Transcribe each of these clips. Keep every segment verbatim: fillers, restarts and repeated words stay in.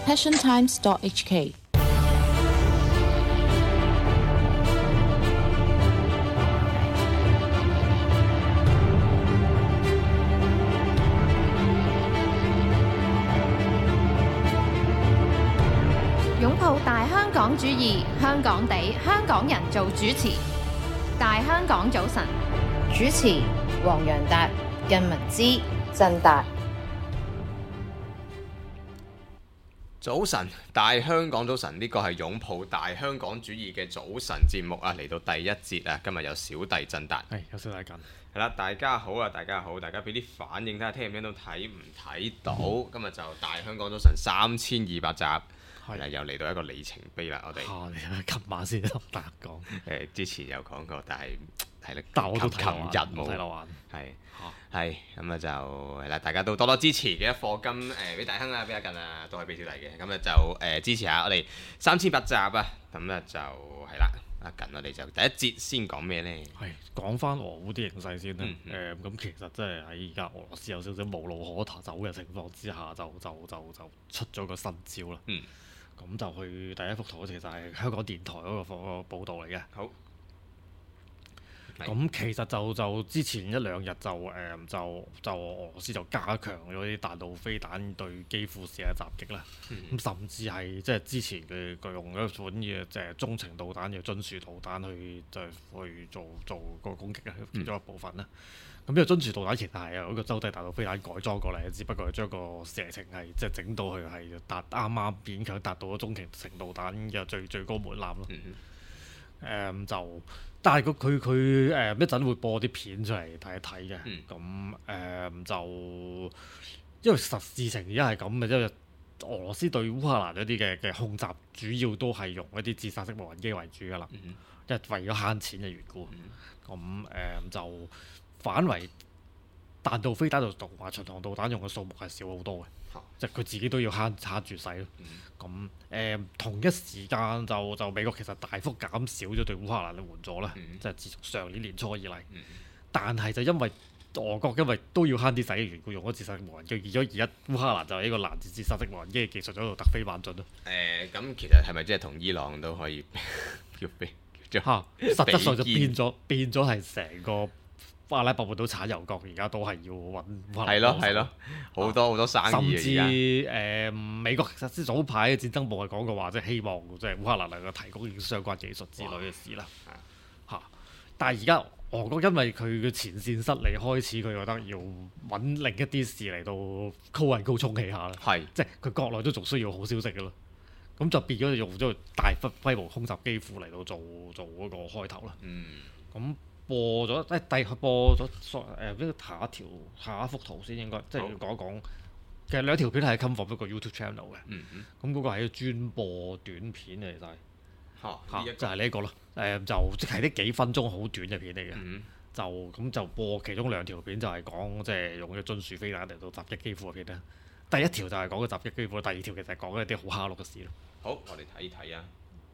passion times dot h k。 擁抱大香港主義，香港地，香港人做主持。大香港早晨， 主持黃洋達、靳文之、振達。 早晨，大香港早晨，呢個係擁抱大香港主義嘅早晨節目啊，嚟到第一節啊，今日有小弟振達， 係有小弟緊， 係啦，大家好啊，大家好，大家俾啲反應睇下，聽唔聽到，睇唔睇到？今日就大香港早晨三千二百集。係啦，又嚟到一個里程碑啦！我哋嚇，琴晚先同大家講， 誒之前有講過，但係係啦， 但我都琴日冇睇落玩， 係係咁啊，就係啦，大家都多多支持嘅一課金誒，俾大亨啊，俾阿近啊，都係俾小弟嘅，咁啊就誒支持下我哋三千八集啊，咁啊就係啦，阿近我哋就第一節先講咩咧？ 係講翻俄烏啲形勢先啦。 嗯誒咁其實真係喺而家俄羅斯有少少無路可走嘅情況之下，就就就就出咗個新招啦。 嗯。 咁就去第一幅圖，其實係香港電台嗰個報報導嚟嘅。 好。 咁其實就就之前一兩日就誒、嗯、就就俄羅斯就加強咗啲彈道飛彈對基輔試嘅襲擊啦。咁、嗯、甚至係即係之前佢佢用一款嘅即係中程導彈嘅津樹導彈去就去做做個攻擊嘅其中一部分啦。咁呢個津樹導彈其實係由一個洲際彈道飛彈改裝過嚟嘅，只不過係將個射程係即係整到佢係達啱啱勉強達到咗中程導彈嘅最最高門檻咯。誒、嗯嗯、就，但係佢佢佢誒一陣會播啲片出嚟睇一睇嘅。咁誒、嗯嗯、就因為實事情而家係咁嘅，因為俄羅斯對烏克蘭嗰啲嘅嘅空襲主要都係用一啲自殺式無人機為主㗎啦，因為、嗯、為咗慳錢嘅緣故。咁誒、嗯嗯、就。反為彈道飛彈同埋巡航導彈用嘅數目係少好多嘅，啊、即係佢自己都要慳慳住使咯。咁誒、嗯呃、同一時間就就美國其實大幅減少咗對烏克蘭嘅援助啦，嗯、即係自從上年年初以嚟。嗯、但係就因為俄國因為都要慳啲使嘅緣故，用咗自殺式無人機，而咗而家烏克蘭就係呢個攔截自殺式無人機嘅技術喺度突飛猛進咯。誒咁、呃、其實係咪即係同伊朗都可以叫飛？嚇、啊， 實質上就變咗變咗係成個。阿拉伯半島產油國而家都係要揾烏克蘭， 係咯係咯，好多好多生意。 甚至誒、呃、美國其實早排嘅戰爭部係講過話，即係希望即係烏克蘭能夠提供相關技術之類嘅事啦。嚇哇！但係而家俄國因為佢嘅前線失利，開始佢覺得要揾另一啲事嚟到高位高衝起下啦。係是，即係佢國內都仲需要好消息嘅咯。咁就變咗用咗大規模空襲機庫嚟到做做嗰個開頭啦。嗯。咁。播咗，即係第播咗誒，呢個下一條下一幅圖先應該，即係要講一講。其實兩條片係 come from 一個 YouTube channel 嘅，咁嗰個係專播短片嚟，就係嚇就係呢一個咯。誒、呃、就即係啲幾分鐘好短嘅片嚟嘅，嗯、就咁就播其中兩條片就係講即係用嘅津樹飛彈嚟到襲擊基輔嘅片啦。第一條就係講嘅襲擊基輔，第二條其實係講一啲好蝦碌嘅事咯。 好，我哋睇睇啊。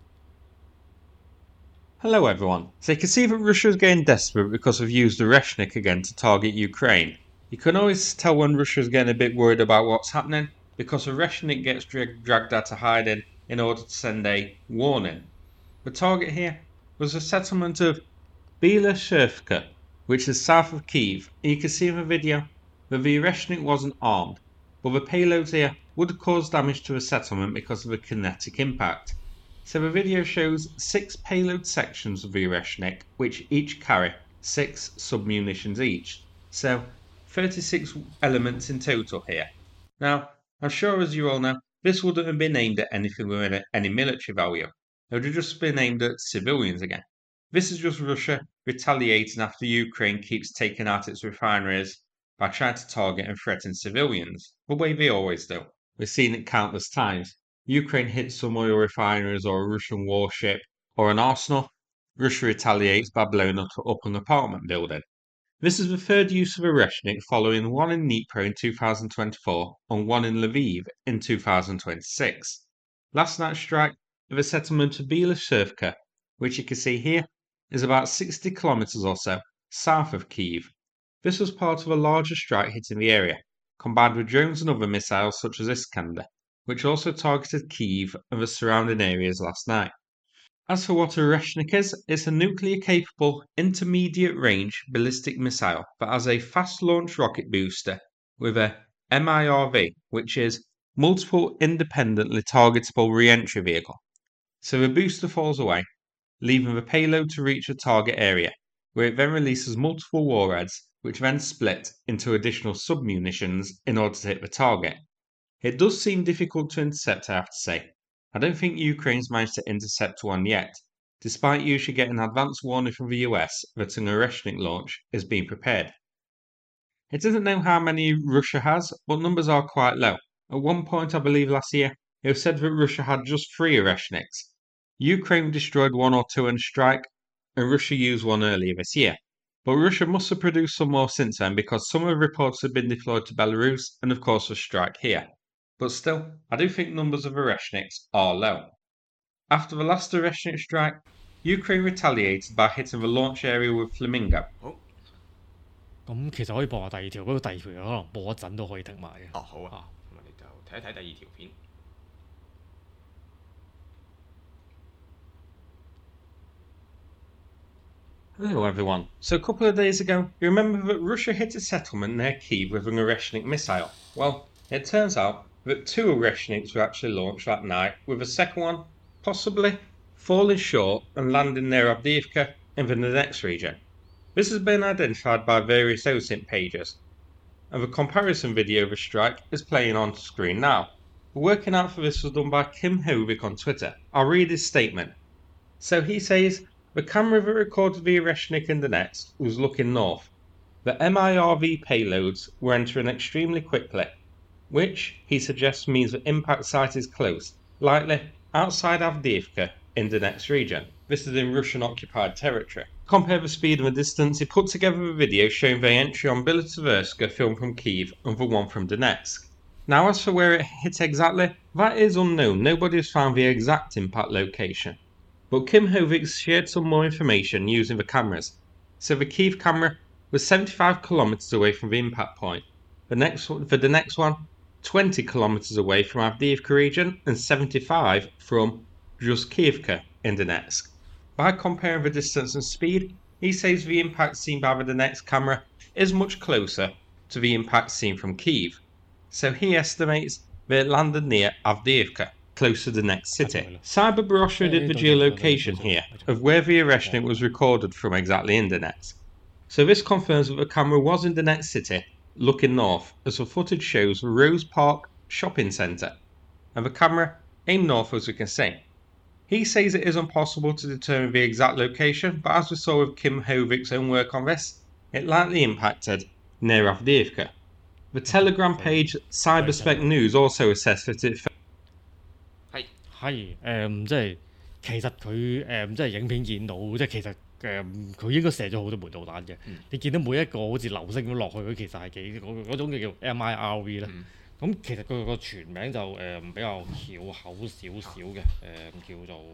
Hello everyone. So you can see that Russia is getting desperate because we've used Oreshnik again to target Ukraine. You can always tell when Russia is getting a bit worried about what's happening because Oreshnik gets dra- dragged out of hiding in order to send a warning. The target here was the settlement of Bielashevka, which is south of Kyiv. And you can see in the video that the Oreshnik wasn't armed, but the payloads here would have caused damage to the settlement because of the kinetic impact. So the video shows six payload sections of the Oreshnik, which each carry six submunitions each. So thirty-six elements in total here. Now, I'm sure as you all know, this wouldn't have been aimed at anything with any military value. It would have just been aimed at civilians again. This is just Russia retaliating after Ukraine keeps taking out its refineries by trying to target and threaten civilians, the way they always do. We've seen it countless times. Ukraine hits some oil refineries or a Russian warship or an arsenal. Russia retaliates by blowing up, up an apartment building. This is the third use of Oreshnik following one in Dnipro in two thousand twenty-four and one in Lviv in two thousand twenty-six. Last night's strike at the settlement of Bielashevka, which you can see here, is about sixty kilometres or so south of Kyiv. This was part of a larger strike hitting the area, combined with drones and other missiles such as Iskander. which also targeted Kyiv and the surrounding areas last night. As for what a Oreshnik is, it's a nuclear-capable, intermediate-range ballistic missile that has a fast-launch rocket booster with a M I R V, which is Multiple Independently Targetable Re-entry Vehicle. So the booster falls away, leaving the payload to reach the target area, where it then releases multiple warheads, which then split into additional submunitions in order to hit the target. It does seem difficult to intercept, I have to say. I don't think Ukraine's managed to intercept one yet, despite usually getting advance warning from the U S that an Oreshnik launch is being prepared. It doesn't know how many Russia has, but numbers are quite low. At one point, I believe last year, it was said that Russia had just three Oreshniks. Ukraine destroyed one or two in a strike, and Russia used one earlier this year. But Russia must have produced some more since then, because some of the reports have been deployed to Belarus and of course a strike here. But still, I do think numbers of Oreshniks are low. After the last Oreshnik strike, Ukraine retaliated by hitting the launch area with Flamingo. 好， 咁其實可以播下第二條，不過第二條可能播一陣都可以停埋嘅。 哦好啊，咁我哋就睇一睇第二條片。 Hello everyone. So a couple of days ago, you remember that Russia hit a settlement near Kyiv with an Oreshnik missile? Well, it turns out that two Oreshniks were actually launched that night, with the second one possibly falling short and landing near Avdiivka in the Donetsk region. This has been identified by various O S I N T pages, and the comparison video of the strike is playing on screen now. The working out for this was done by Kim Hovik on Twitter. I'll read his statement. So he says, the camera that recorded the Oreshnik in Donetsk was looking north. The M I R V payloads were entering extremely quickly, which, he suggests, means the impact site is close, likely outside Avdiivka in the Donetsk region. This is in Russian-occupied territory. Compare the speed and the distance, he put together a video showing the entry on Bilitverska filmed from Kyiv and the one from Donetsk. Now as for where it hit exactly, that is unknown. Nobody has found the exact impact location. But Kim Hovik shared some more information using the cameras. So the Kyiv camera was seventy-five kilometers away from the impact point. The next one, for the next one, twenty kilometers away from Avdiivka region and seventy-five from Zhuzhkivka in Donetsk. By comparing the distance and speed, he says the impact seen by the Donetsk camera is much closer to the impact seen from Kyiv. So he estimates that it landed near Avdiivka, close to the next city. Cyberbrosher did the geolocation here of where the Oreshnik was recorded from exactly in Donetsk. So this confirms that the camera was in the next city, looking north, as the footage shows the Rose Park shopping centre, and the camera aimed north as we can see. He says it is impossible to determine the exact location, but as we saw with Kim Hovik's own work on this, it likely impacted near Avdiivka. The Telegram page Cyberspec News also assessed that it fell. 係誒，即係其實佢誒即係影片見到，即係其實誒佢應該射咗好多枚導彈嘅。你見到每一個好似流星咁落去，佢其實係幾嗰嗰種叫 M I R V 咧。咁其實佢個全名就誒比較翹口少少嘅，誒叫做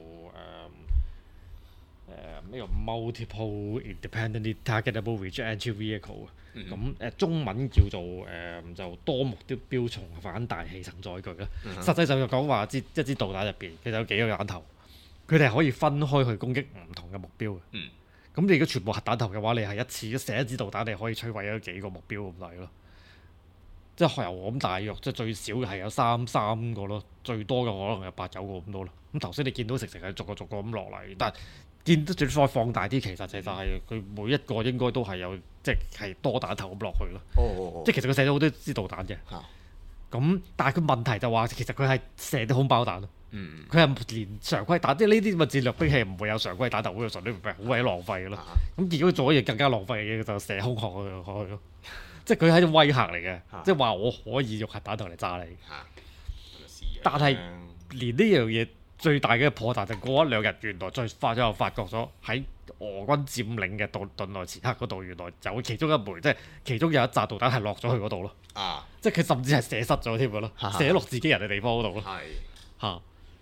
誒誒呢個 Multiple Independently Targetable Re-entry Vehicle 嘅。咁誒中文叫做誒就多目標標重反彈氣層載具啦。實際上就講話支一支導彈入邊其實有幾個彈頭，佢哋係可以分開去攻擊唔同嘅目標嘅。咁你如果全部核彈頭嘅話，你係一次射一支導彈，你可以摧毀咗幾個目標咁滯咯。即係由我咁大約，即係最少嘅係有三三個咯，最多嘅可能有八九個咁多咯。咁頭先你見到成成係逐個逐個咁落嚟，但係見得再放大啲，其實就係佢每一個應該都係有即係多彈頭咁落去咯。哦哦哦即係其實佢射咗好多支導彈嘅。咁、啊、但係佢問題就話其實佢係射啲空包彈咯。佢係、嗯、連常規彈，即係呢啲咁嘅戰略兵器唔會有常規彈頭，會純粹好鬼浪費嘅咯。咁結果做咗嘢更加浪費嘅嘢就射空殼去咯。即係佢係一種威嚇嚟嘅，啊、即係話我可以用核彈頭嚟炸你。啊、但係連呢樣嘢最大嘅破綻就過一兩日，原來再發咗又發覺咗喺俄軍佔領嘅頓頓內茨克嗰度，原來有其中一枚，即係其中有一紮導彈係落咗去嗰度咯。啊！即係佢甚至係射失咗添嘅咯，射落自己人嘅地方嗰度咯。係嚇。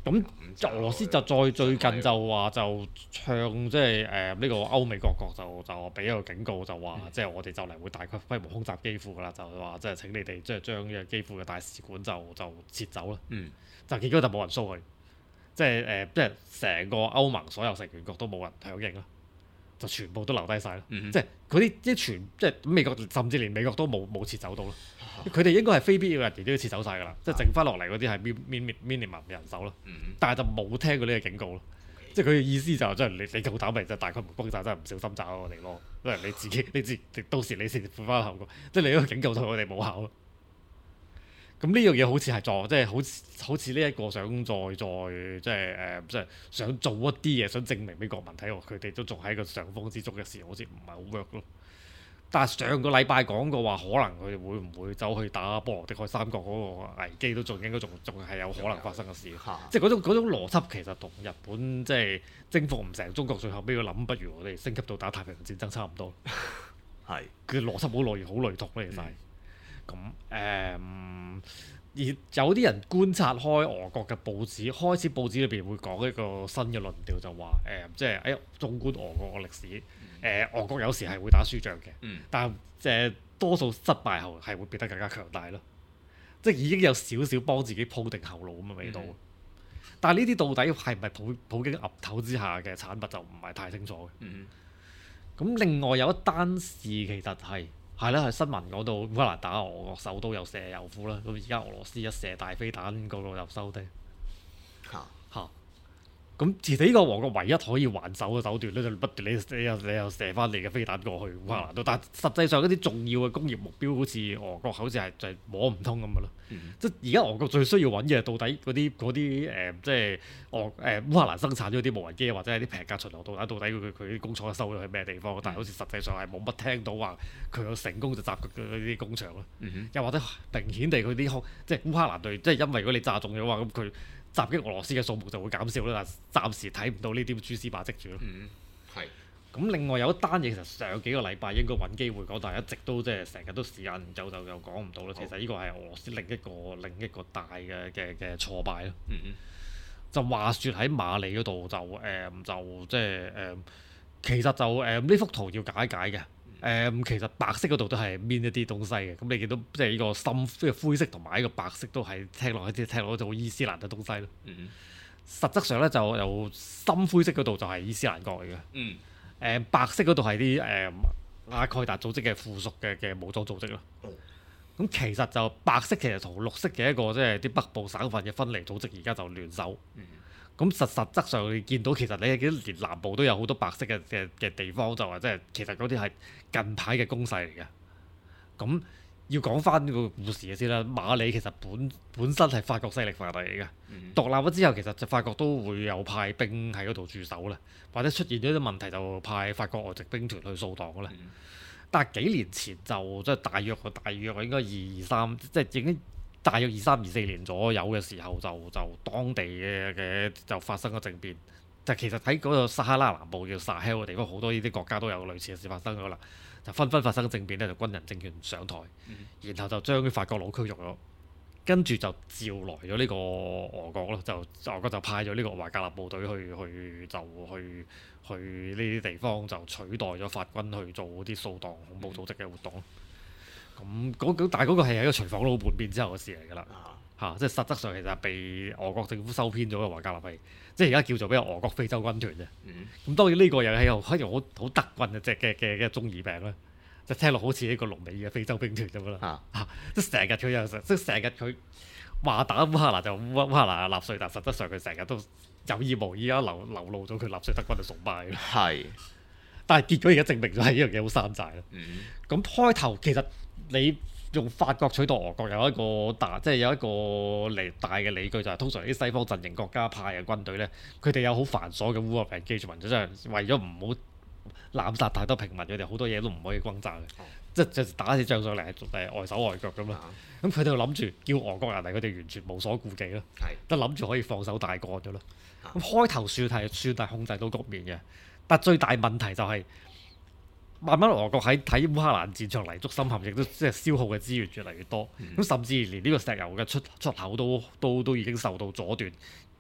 咁俄羅斯就再最近就話就向即係誒呢個歐美各國就就俾一個警告，就話即係我哋就嚟會大規模空襲基輔㗎啦，就話即係請你哋即係將呢個基輔嘅大使館就就撤走啦。 嗯， 就結果就冇人蘇佢，即係誒、呃、即係成個歐盟所有成員國都冇人響應啦，就全部都留低晒啦。 嗯、 即係嗰啲即係全即係美國，甚至連美國都冇冇撤走到咯。佢哋應該係非必要人員都要撤走晒㗎啦，即係剩翻落嚟嗰啲係 min minimum 人手咯。 嗯、 但係就冇聽過呢個警告咯。Okay. 即係佢嘅意思就係即係你你夠膽咪就大規模轟炸，真係唔小心炸我哋咯。因為你自己你自到時你先負翻後果，即係你嗰個警告對我哋冇效咯。咁呢樣嘢好似係做，即係好似好似呢一個想再再即係誒，即係想做一啲嘢，想證明俾國民睇，佢哋都仲喺個上風之中嘅事，好似唔係好 work 咯。但係上個禮拜講過話，可能佢哋會唔會走去打波羅的海三國嗰個危機，都仲應該仲仲係有可能發生嘅事。即係嗰種嗰種邏輯其實同日本即係征服唔成中國，最後尾要諗，不如我哋升級到打太平洋戰爭差唔多。係佢嘅邏輯好類好類同咧，其實係。咁誒、嗯，而有啲人觀察開俄國嘅報紙，開始報紙裏邊會講一個新嘅論調，就話誒、呃，即係誒，縱觀俄國嘅歷史，誒、呃，俄國有時係會打輸仗嘅，嗯、但係即係多數失敗後係會變得更加強大咯，即係已經有少少幫自己鋪定後路咁嘅味道。嗯、但係呢啲到底係唔係普普京岌頭之下嘅產物，就唔係太清楚嘅。咁、嗯、另外有一單事其實係。係啦，係新聞講到烏克蘭打俄國首都又射油庫啦，咁而家俄羅斯一射大飛彈，嗰度又收低嚇嚇。咁其實呢個俄國唯一可以還手嘅手段咧，就不斷你你又你又射翻你嘅飛彈過去烏克蘭度，但係實際上一啲重要嘅工業目標，好似俄國好似係就係摸唔通咁嘅咯。嗯、即係而家俄國最需要揾嘅到底嗰啲嗰啲誒，即係俄誒烏克蘭生產咗啲無人機或者係啲平價巡邏導彈，到底佢佢啲工廠收咗去咩地方？但係好似實際上係冇乜聽到話佢有成功就襲擊嗰啲工場咯。嗯、哼又或者明顯地佢啲即係烏克蘭隊，即係因為如果你炸中咗話，咁佢襲擊俄羅斯嘅數目就會減少啦，但暫時睇唔到呢啲蛛絲馬跡住咯。嗯，係。咁另外有一單嘢，其實上幾個禮拜應該揾機會講，但係一直都即係成日都時間唔夠，就又講唔到啦。其實呢個係俄羅斯另一個另一個大嘅嘅嘅挫敗咯。嗯嗯。就話説喺馬里嗰度就誒、呃、就即係誒，其實就誒呢、呃、幅圖要解一解嘅。誒、呃、其實白色嗰度都係邊一啲東西嘅。咁你見到即係呢個深即係灰色同埋呢個白色都係聽落去啲聽落就好伊斯蘭嘅東西咯。嗯嗯。實質上咧就由深灰色嗰度就係伊斯蘭國嚟嘅。嗯。誒、呃、白色嗰度係啲誒阿蓋達組織嘅附屬嘅嘅武裝組織咯。咁、嗯、其實就白色其實同綠色嘅一個即係啲北部省份嘅分離組織而家就聯手。咁、嗯、實實質上你見到其實你見到連南部都有好多白色嘅嘅嘅地方，就話即係其實嗰啲係近排嘅攻勢嚟嘅。咁要講翻個故事嘅先啦。馬里其實本本身係法國勢力範圍嚟嘅。嗯、獨立咗之後，其實就法國都會有派兵喺嗰度駐守啦，或者出現咗啲問題就派法國外籍兵團去掃蕩嘅啦。嗯、但係幾年前就即係大約大約應該二二三，即係已經大約二三二四年左右嘅時候就，就就當地嘅嘅就發生咗政變。就其實喺嗰個撒哈拉南部叫撒哈嘅地方，好多呢啲國家都有類似嘅事發生咗啦。就紛紛發生政變咧，就軍人政權上台，嗯、然後就將啲法國佬驅逐咗，跟住就召來咗呢個俄國咯，就俄國就派咗呢個華格納部隊去去就去去呢啲地方就取代咗法軍去做啲掃蕩恐怖組織嘅活動。咁嗰、嗯、但係嗰個係喺個隨房佬叛變之後嘅事嚟㗎啦，嚇、啊！即係實質上其實係被俄國政府收編咗嘅華格納係，即係而家叫做俾俄國非洲軍團啫。咁、嗯、當然呢個又係又可以好好德軍嘅隻嘅嘅嘅中二病啦，就聽落好似一個隆美嘅非洲兵團咁啦。嚇、啊啊！即係成日佢又成，即係成日佢話打烏克蘭就烏烏克蘭納粹，但實質上佢成日都有意無意而家流流露咗佢納粹德軍嘅崇拜。係是，但係結果而家證明咗係呢樣嘢好山寨啦。咁、嗯、開頭其實你用法國取代俄國有一個大，即係有一個嚟大嘅理據，就係通常啲西方陣營國家派嘅軍隊咧，佢哋有好繁瑣嘅 war engagement，即係為咗唔好濫殺太多平民，佢哋好多嘢都唔可以轟炸嘅，嗯、即係就打起仗上嚟係誒外手外腳咁啦。咁佢哋就諗住叫俄國人嚟，佢哋完全無所顧忌咯，都諗住可以放手大幹咗啦。咁、嗯、開頭算係算係控制到局面嘅，但最大問題就係、是。慢慢俄國喺睇烏克蘭戰場泥足深陷，亦都即係消耗嘅資源越嚟越多。咁、嗯、甚至連呢個石油嘅出出口都都都已經受到阻斷。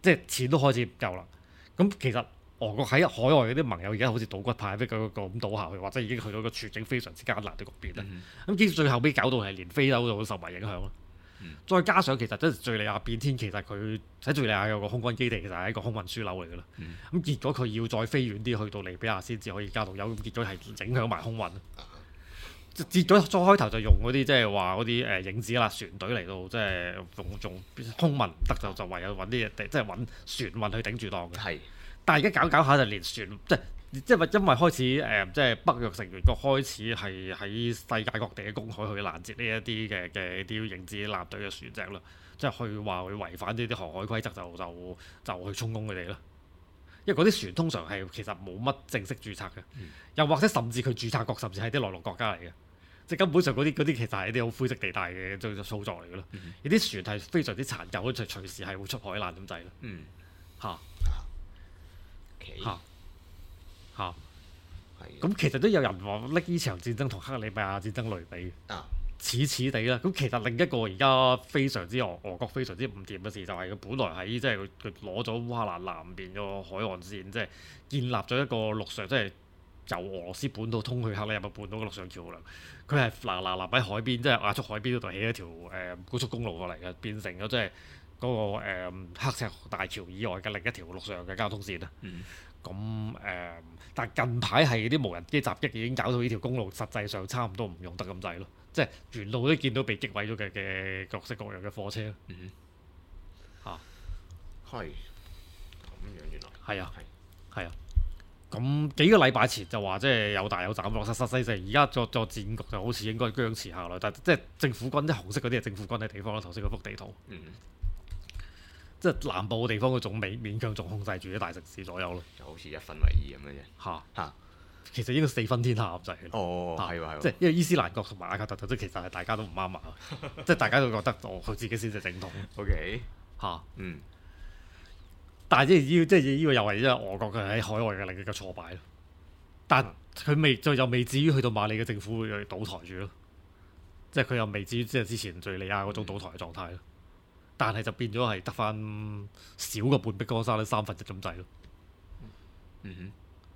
即係錢都開始唔夠啦。咁其實俄國喺海外嗰啲盟友而家好似倒骨牌，逼佢個咁倒下去，或者已經去到一個處境非常之艱難嘅局面啦。咁結、嗯、最後尾搞到係連非洲都受埋影響咯。嗯、再加上其實即係敍利亞變天，其實佢喺敍利亞有個空軍基地，其實係一個空運輸樓嚟㗎啦。咁、嗯、結果佢要再飛遠啲去到利比亞先至可以加到油，咁結果係影響埋空運。截咗再開頭就用嗰啲即係話嗰啲誒影子啦船隊嚟到，即係用用空運唔得就就唯有揾啲嘢即係揾船運去頂住檔嘅。係，但係而家搞搞下就連船即係即係因為開始誒、呃、即係北約成員國開始係喺世界各地嘅公海去攔截呢一啲嘅嘅啲影子艦隊嘅船隻啦，即係去話會違反呢啲航海規則就就就去充公佢哋啦。因為嗰啲船通常係其實冇乜正式註冊嘅，嗯、又或者甚至佢註冊國甚至係啲內陸國家嚟嘅，即係根本上嗰啲嗰啲其實係啲好灰色地帶嘅操作嚟嘅咯。嗯、有啲船係非常之殘舊，就隨時係會出海難咁滯咯。嗯，嚇嚇嚇，咁其實都有人話拎呢場戰爭同克里米亞戰爭類比。啊似似地啦，咁其實另一個而家非常之俄俄國非常之唔掂嘅事就係佢本來喺即係佢佢攞咗烏克蘭南邊個海岸線，即係建立咗一個陸上即係由俄羅斯本土通去克里米亞半島嘅陸上橋梁。佢係嗱嗱嗱喺海邊，即係亞速海邊嗰度起一條誒、呃、高速公路過嚟嘅，變成咗即係嗰個、呃、黑石大橋以外嘅另一條陸上嘅交通線啦。咁誒、嗯呃，但係近排係啲無人機襲擊已經搞到呢條公路實際上差唔多唔用得咁滯咯。即係沿路都見到被擊毀咗嘅嘅各式各樣嘅貨車。嗯哼。嚇。係。咁樣原來。係啊。係。係啊。咁幾個禮拜前就話即係有大有斬落實實細細，而家作作戰局就好似應該僵持下啦。但係即係政府軍，即係紅色嗰啲係政府軍嘅地方啦。頭先嗰幅地圖。嗯。即係南部嘅地方，佢仲未勉強仲控制住啲大城市左右咯。就好似一分為二咁樣啫。嚇嚇。其實應該四分天下咁滯。哦，係喎係喎。即係因為伊斯蘭國同埋阿卡特特，即其實係大家都唔啱啊。即係大家都覺得哦，佢自己先至正統。O K。嚇。嗯。但係即係呢即係呢個又係因為俄國嘅喺海外嘅另一個挫敗咯。但佢未就又未至於去到馬里嘅政府會倒台住咯。即係佢又未至於即係之前敍利亞嗰種倒台嘅狀態咯。但係就變咗係得翻少個半壁江山，三分一咁滯咯。嗯哼。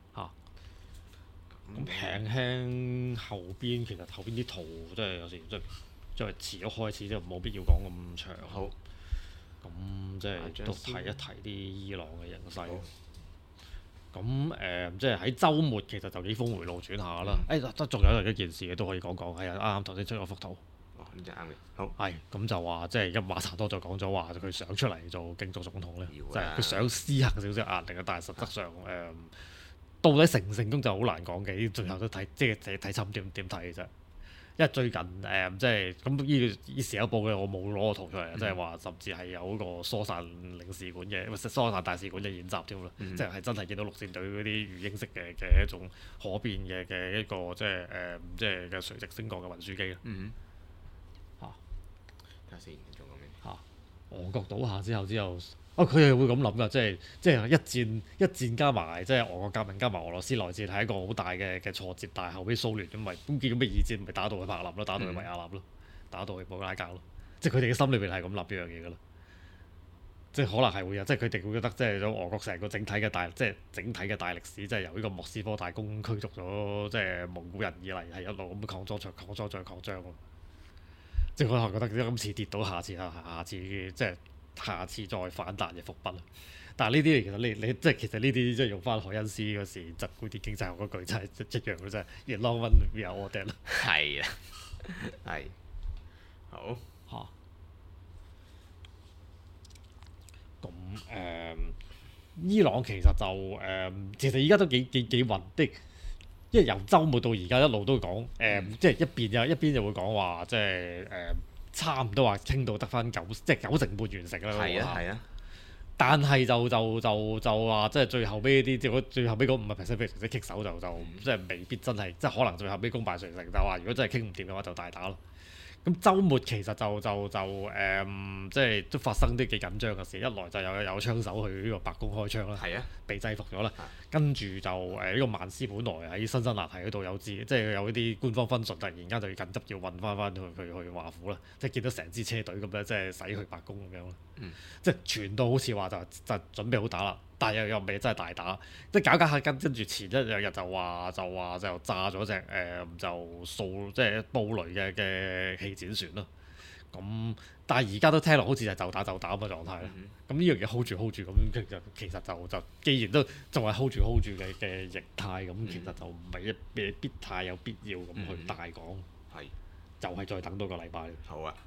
咁輕輕後邊，其實後邊啲圖即係有時即係即係遲咗開始，即係冇必要講咁長。好，咁即係都提一提啲伊朗嘅形勢。咁誒、呃，即係喺週末其實就幾峰迴路轉下啦。誒、嗯，得仲、哎、有一件事嘅都可以講講。係啊，啱啱頭先出咗幅圖。哦，咁就啱嘅。好。係，咁就話即係一馬查多就講咗話，佢想出嚟做競逐總統咧，即係佢想施行少少壓力嘅，但係實質上誒。呃到底成唔成功就好難講嘅，最後都睇即係睇參點點睇嘅啫。因為最近誒、呃、即係咁呢個呢時有報嘅，我冇攞個圖出嚟，嗯、即係話甚至係有嗰個疏散領事館嘅，疏散大使館嘅演習添啦。嗯、即係係真係見到陸戰隊嗰啲魚鷹式嘅嘅一種可變嘅嘅一個即係誒、呃、即係嘅垂直升降嘅運輸機啦。嗯嚇，睇下先，仲有咩嚇？俄國倒下之後之後。哦，佢又會咁諗噶，即係即係一戰一戰加埋，即係俄國革命加埋俄羅斯內戰係一個好大嘅嘅挫折，但係後尾蘇聯咁咪咁結果咩二戰咪打到去柏林咯，打到去維也納咯，打到去布拉格咯，即係佢哋嘅心裏邊係咁諗呢樣嘢噶啦，即係可能係會有，即係佢哋會覺得即係咗俄國成個整體嘅大即係整體嘅大歷史，即係由呢個莫斯科大公驅逐咗即係蒙古人以嚟係一路咁擴張、再擴張、再擴張咯，即係可能覺得今次跌到，下次下下次即係。下次再反彈嘅伏筆啦，但係呢啲其實你你即係其實呢啲即係用翻海恩斯嗰時疾苦啲經濟學嗰句真係一樣嘅啫，越 long run 越有我哋啦。係啊，係好嚇。咁誒、呃，伊朗其實就誒、呃，其實而家都幾幾幾穩的，因為由週末到而家一路都講誒、呃嗯，即係一邊又一邊就會講話即係誒。呃差唔多話傾到得翻九，即係九成半完成啦。係啊，係啊。但係就就就就話，即係最後尾啲，即係最後尾嗰五個 percent 非常之棘手，就就、嗯、即係未必真係，即係可能最後尾功敗垂成。就話如果真係傾唔掂嘅話，就大打咯。咁週末其實就就就誒、嗯，即係都發生啲幾緊張嘅事。一來就有有槍手去呢個白宮開槍啦，係啊，被制服咗啦。啊、跟住就誒呢、呃這個曼斯本來喺新生納提嗰度有支，即係有啲官方分述，突然間就要緊急要運翻翻去去去華府啦。即係見到成支車隊咁樣，即係駛去白宮咁樣咯。 嗯、 即係傳到好似話就就準備好打啦，但係又又未真係大打，即係搞搞下跟跟住前一兩日就話就話就炸咗隻誒、呃、就掃即係布雷嘅嘅氣展船咯。咁但係而家都聽落好似係就打就打咁嘅狀態啦。咁呢樣嘢 hold 住 hold 住咁，其實其實就就既然都仲係 hold 住 hold 住嘅嘅形態，咁、嗯、其實就唔係必必太有必要咁去大講。係、嗯，就係再等多個禮拜。 好啊。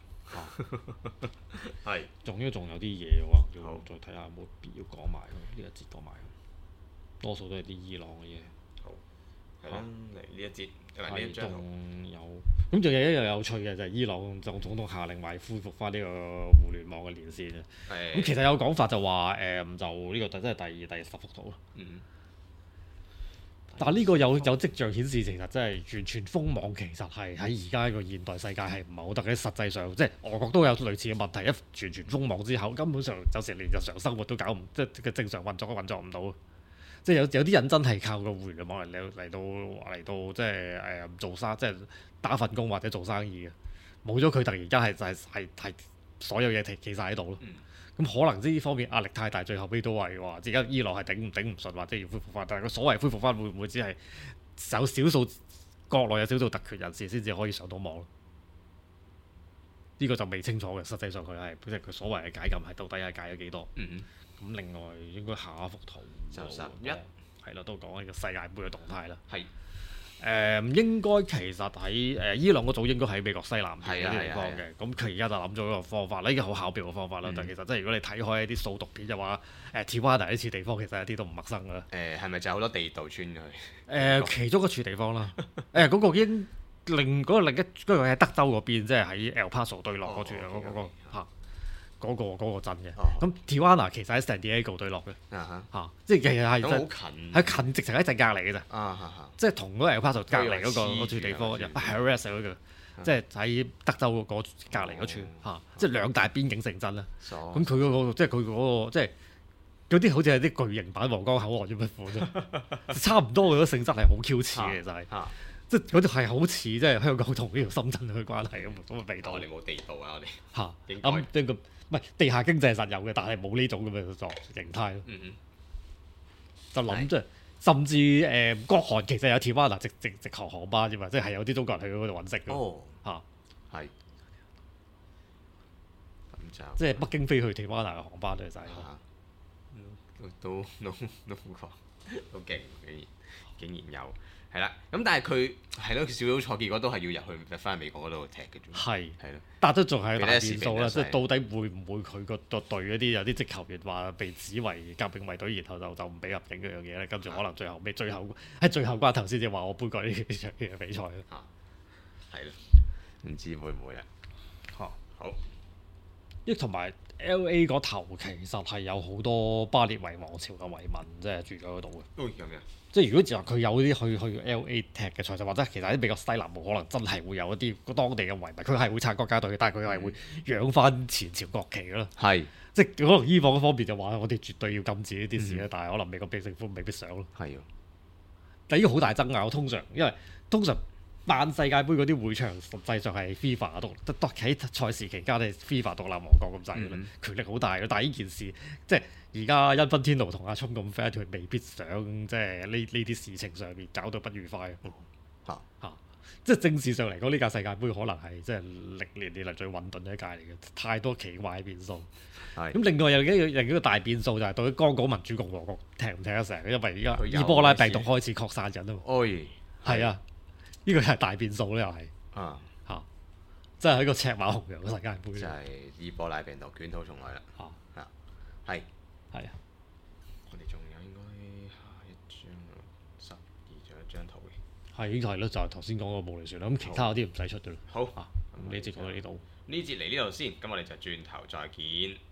係。 仲要仲有啲嘢喎，要再睇下有冇必要講埋呢一節講埋。多數都係啲伊朗嘅嘢。 好。係啦，嚟呢一節。係，仲有咁仲有一樣有趣嘅就係、是、伊朗總統下令話恢復翻呢個互聯網嘅連線啊。咁的其實有講法就話誒、嗯，就呢、這個真係第二第十幅圖咯。嗯、但係呢個有有跡象顯示，其實真係完全封網，其實係喺而家個現代世界係唔係好得嘅。實際上，即係俄國都有類似嘅問題，一完全封網之後，根本上有時連日常生活都搞唔，即係嘅正常運作都運作唔到。即係有有啲人真係靠個互聯網嚟嚟到嚟到即係誒做生即係打份工或者做生意嘅，冇咗佢突然間係就係係係所有嘢企企曬喺度咯。咁、嗯、可能呢方面壓力太大，最後尾都係話而家伊朗係頂唔頂唔順，或者要恢復翻。但係佢所謂恢復翻會唔會只係有少數國內有少數特權人士先至可以上到網咯？呢、這個就未清楚嘅。實際上佢係即係佢所謂嘅解禁係到底係解咗幾多？嗯咁另外應該下一幅圖就十一係啦，都講呢個世界盃嘅動態啦。係誒、呃、應該其實喺誒、呃、伊朗嗰組應該喺美國西南邊嗰啲地方嘅。咁佢而家就諗咗一個方法啦，呢個好巧妙嘅方法啦。嗯、但其實即係如果你睇開一啲掃毒片嘅話，誒 Tijuana 呢次地方其實一啲都唔陌生㗎啦。誒係咪就好多地道穿咗去？誒、呃、其中一處地方啦。誒嗰、呃那個應另嗰、那個另一嗰、那個喺德州嗰邊，即係喺 El Paso 對落嗰處嗰嗰個嚇。嗰、那個嗰、那個鎮嘅，咁 Tijuana 其實喺 San Diego 對落嘅，嚇、uh huh. 啊，即係其實係好近，喺近直情喺正隔離嘅咋，uh huh. 即係同嗰個 El Paso 隔離嗰、那個嗰處地方，係 Harris 嗰個，即係喺德州嗰個隔離嗰處嚇，即係兩大邊境城鎮啦。咁佢嗰個即係佢嗰個即係嗰啲好似係啲巨型版皇崗口岸咁嘅款啫，差唔多嗰個性質係好 Q 似嘅，其實係。即係嗰啲係好似即係香港同呢條深圳嘅關係咁咁嘅味道。我哋冇地道啊！我哋嚇咁即係個唔係地下經濟實有嘅，但係冇呢種咁嘅作形態咯。嗯嗯。就諗即係甚至誒國韓其實有Tijuana直直直航航班啫嘛，即係有啲中國人去嗰度揾食嘅。哦。嚇。係。咁就即係北京飛去Tijuana嘅航班都係曬。都都都都好都勁，竟然竟然有。係啦，咁但係佢係咯，小組賽結果都係要入去翻去美國嗰度踢嘅啫。係係咯，但都仲係大變數啦，即係到底會唔會佢個隊嗰啲有啲職球員話被指為革命衛隊，然後就就唔俾入境嗰樣嘢咧，跟住可能最後尾最後喺最後關頭先至話我杯葛呢場嘅比賽咯。嚇係咯，唔知會唔會啊？嚇好，亦同埋 L A 嗰頭其實係有好多巴列維王朝嘅遺民，即係住咗嗰度嘅。哦，有嘅。即係如果就話佢有啲去去 L A 踢嘅賽事，或者其實喺比較西南部可能真係會有一啲當地嘅遺民，佢係會撐國家隊，但係佢係會養翻前朝國旗嘅咯。係、嗯，即係可能伊朗嗰方面就話我哋絕對要禁止呢啲事咧，嗯、但係可能美國政府未必想咯。係啊，但係呢個好大爭拗，通常因為通常辦世界盃嗰啲會場實際上係 FIFA 獨得得喺賽事期間係 FIFA 獨立王國咁滯嘅啦，嗯、權力好大嘅。但係呢件事即係。而家因芬天奴同阿聰咁 friend，佢未必想即係呢呢啲事情上面搞到不愉快。嚇嚇、嗯啊，即係政治上嚟講，呢屆世界盃可能係即係歷年以嚟最混沌嘅一屆嚟嘅，太多奇怪嘅變數。係咁是，另外有一個另一個大變數就係到底剛果民主共和國踢唔踢得成？因為而家伊波拉病毒開始擴散緊啊嘛。係、哎、啊，呢、這個係大變數咧，又係啊嚇，即係喺個赤馬紅羊嘅世界盃。就係伊波拉病毒捲土重來啦。嚇嚇係。係啊，我哋仲有應該下一張十二仲有一張圖嘅。係，係咯，就係頭先講個無釐船啦。咁其他嗰啲唔使出嘅啦。好啊，咁呢節講到呢度。呢節嚟呢度先，咁我哋就轉頭再見。